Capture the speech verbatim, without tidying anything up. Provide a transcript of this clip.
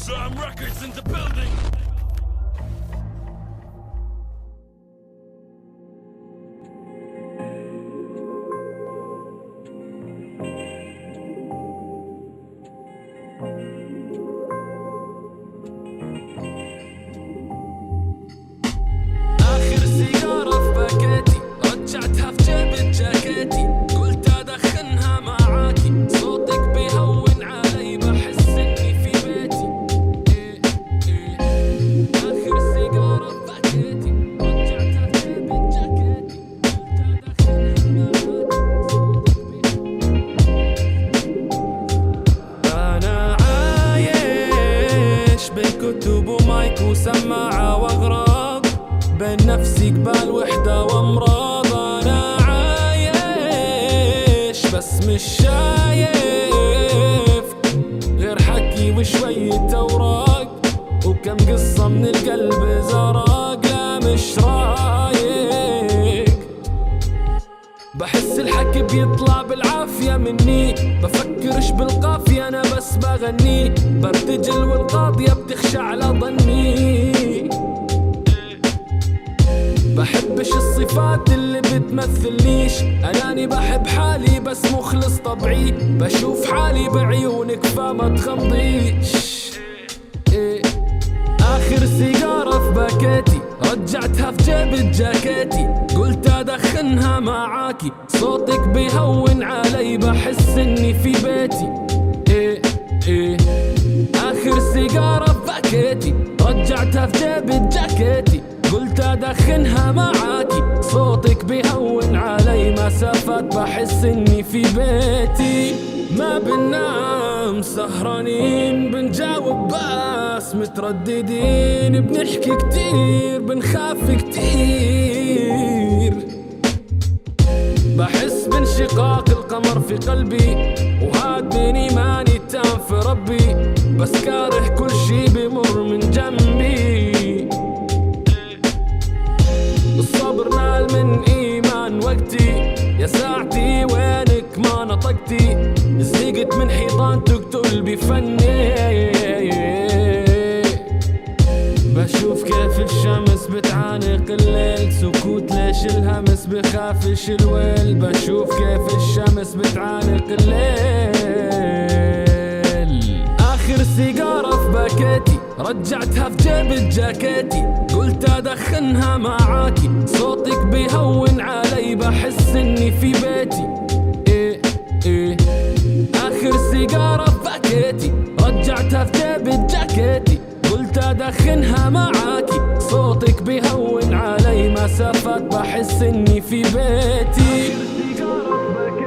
Sam Records in the building. آخر سيجارة في باكيتي رجعتها في جيب جاكيتي، قلت أدخنها معاكي، صوتك بيهون علي بحس إني في بيتي. إيه إيه آخر سيجارة في باكيتي رجعتها في جيب جاكيتي، قلت أدخنها معاكي. أنا عايش بين كتب ومايك وسماعة وأغراض، بين نفسي قبال وحدة وامراض. انا عايش بس مش شايف غير حكي وشوية اوراق، وكم قصة من القلب زراق. لا مش رايق، بحس الحكي بيطلع بالعافية مني، بفكرش بالقافية انا بس بغني، برتجل والقاضية بتخشى على ظني. بحبش الصفات اللي بتمثلنيش، اناني بحب حالي بس مخلص طبعي، بشوف حالي بعيونك فما تخمضيش. إيه. اخر سيجارة في باكيتي رجعتها في جيب جاكيتي، قلت ادخنها معاكي، صوتك بيهون علي بحس اني في بيتي. إيه إيه اخر سيجارة في باكيتي رجعتها في جيب جاكيتي، قلت ادخنها معاكي، صوتك بيهون علي مسافات بحس اني في بيتي. ما بننام سهرانين بنجاوب بس مترددين، بنحكي كتير بنخاف كتير، بحس بانشقاق القمر في قلبي، وهاد من ايماني التام في ربي، بس كاره كل شي بمر من جنبي. الصبر نال من ايمان وقتي، يا ساعتي وينك ما نطقتي، زهقت من حيطان تقتل بفني. بشوف كيف الشمس بتعانق الليل، سكوت ليش الهمس بخافش الويل، بشوف كيف الشمس بتعانق الليل. آخر سيجارة في باكيتي رجعتها في جيب جاكيتي، قلت ادخنها معاكي، صوتك بيهون علي بحس اني في بيتي. إيه إيه آخر سيجارة في باكيتي رجعتها في جيب جاكيتي، قلت ادخنها معاكي، صوتك بيهون علي مسافات بحس اني في بيتي.